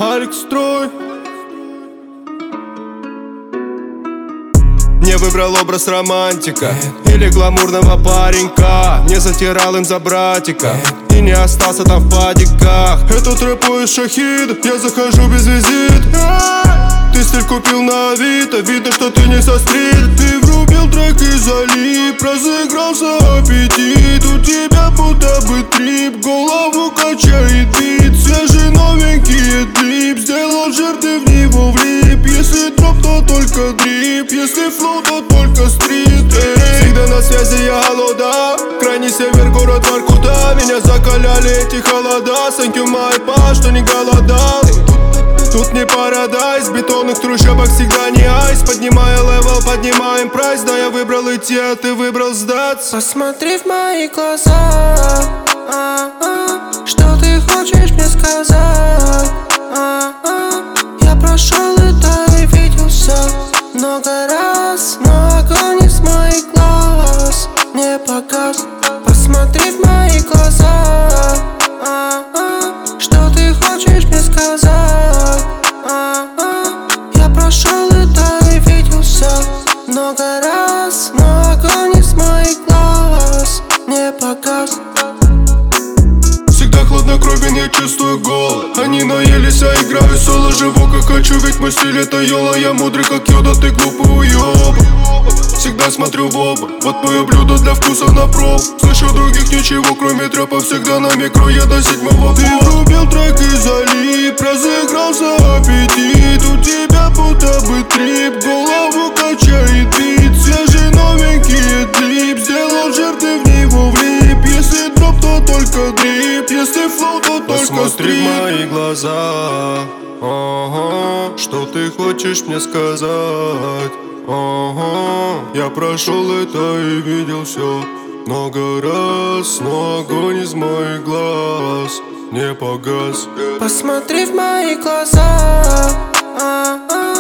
Алекс Строй. Не выбрал образ романтика или гламурного паренька, не затирал им за братика и не остался там в падиках. Это трэпует шахид, я захожу без визит. Ты стиль купил на Авито, видно, что ты не со стрит. Ты врубил трек и залип, разыгрался аппетит. У тебя будто бы трип, голову качает бит. Свежий новенький клип, сделал жир, ты в него влип. Если троп, то только дрип, если флоу, то только стрит. Всегда на связи, я голода. Крайний север, город Воркута. Меня закаляли эти холода. Thank you, my pa, что не голодал. Тут не парадайз, в бетонных трущобах всегда не айс. Поднимая левел, поднимаем прайс. Да, я выбрал идти, а ты выбрал сдаться. Посмотри в мои глаза, что ты хочешь мне сказать? Я прошел это и видел все много раз, но огонь из моих глаз не погас. Посмотри в мои глаза, что ты хочешь мне сказать? Я прошел это и видел все много раз, но огонь из моих глаз не погас. Всегда хладнокровен, я чувствую голод. Они наелись, а играю соло. Живу как хочу, ведь мой стиль это Йола. Я мудрый как Йода, ты глупый уёбок. Всегда смотрю в оба, вот мое блюдо для вкусов на проб. Слышу других ничего, кроме трэпа. Всегда на микро, я до 7-го. Ты врубил трек и залип, разыгрался аппетит. У тебя будто бы трип, голову качает бит. Свежий новенький клип, сделал жир, ты в него влип. Если дроп, то только дрип, если флоу, то только стрит. Посмотри в мои глаза, что ты хочешь мне сказать? Я прошел это и видел все много раз, но огонь из моих глаз не погас. Посмотри в мои глаза,